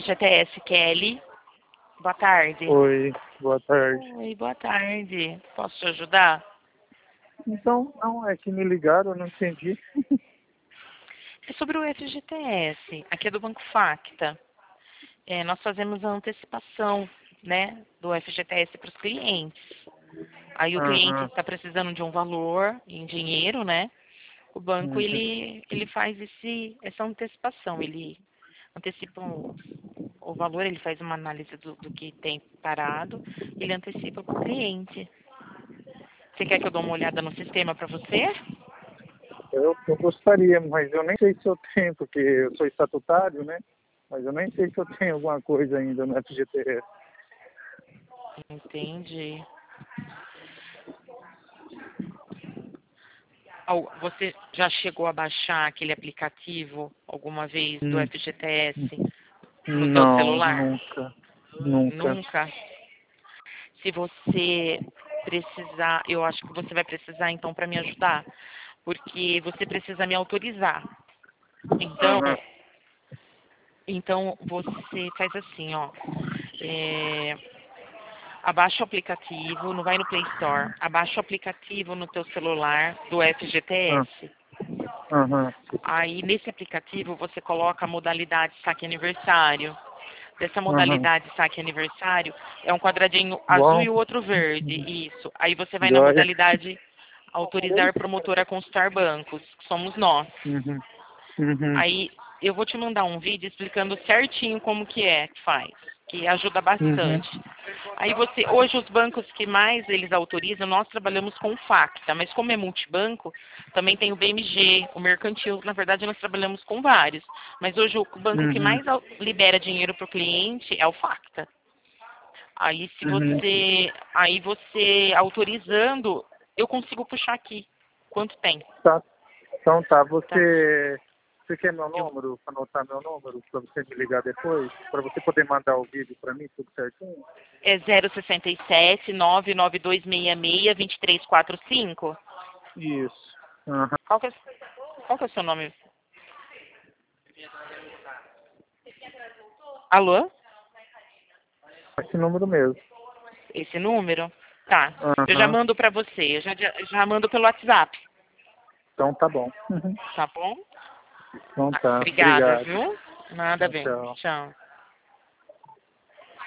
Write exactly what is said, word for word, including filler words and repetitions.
G T S, Kelly. Boa tarde. Oi, boa tarde. Oi, boa tarde. Posso te ajudar? Então, não, é que me ligaram, eu não entendi. É sobre o F G T S. Aqui é do Banco Facta. É, nós fazemos a antecipação, né, do F G T S para os clientes. Aí o cliente Aham. está precisando de um valor em dinheiro, né? O banco Uhum. ele, ele faz esse, essa antecipação. Ele antecipa o, o valor, ele faz uma análise do, do que tem parado, ele antecipa para o cliente. Você quer que eu dê uma olhada no sistema para você? Eu, eu gostaria, mas eu nem sei se eu tenho, porque eu sou estatutário, né? Mas eu nem sei se eu tenho alguma coisa ainda no F G T S. Entendi. Al- Você já chegou a baixar aquele aplicativo alguma vez do Hum, F G T S no seu Não, celular? nunca. Nunca. Nunca? Se você precisar, eu acho que você vai precisar então para me ajudar, porque você precisa me autorizar. Então, Aham. então você faz assim, ó. É, abaixa o aplicativo, não vai no Play Store, abaixa o aplicativo no teu celular do F G T Ah, S. Aham. Aí nesse aplicativo você coloca a modalidade saque aniversário. Dessa Aham. modalidade saque aniversário é um quadradinho azul Bom, e o outro verde. Isso. Aí você vai na joia. modalidade autorizar promotor a consultar bancos, que somos nós. Uhum. Uhum. Aí eu vou te mandar um vídeo explicando certinho como que é que faz, que ajuda Uhum. bastante. Aí você, hoje os bancos que mais eles autorizam, nós trabalhamos com o Facta, mas como é multibanco, também tem o B M G, o Mercantil, na verdade nós trabalhamos com vários. Mas hoje o banco que Uhum. mais au- libera dinheiro para o cliente é o Facta. Aí se Uhum. você, aí você autorizando, eu consigo puxar aqui quanto tem, Tá. Então tá, tá? você, você quer meu Eu, número, para anotar meu número, para você me ligar depois? Para você poder mandar o vídeo para mim, tudo certinho? é zero sessenta e sete, nove nove dois seis seis, dois três quatro cinco. Isso. Aham. Qual que é, qual que é o seu nome? Alô? Esse número mesmo. Esse número? Tá. Eu já Aham. mando pra você. Eu já, já mando pelo WhatsApp. Então tá bom. Uhum. Tá bom? Então Ah, tá. obrigada, Obrigado. viu? Nada Tchau, bem. tchau. Tchau.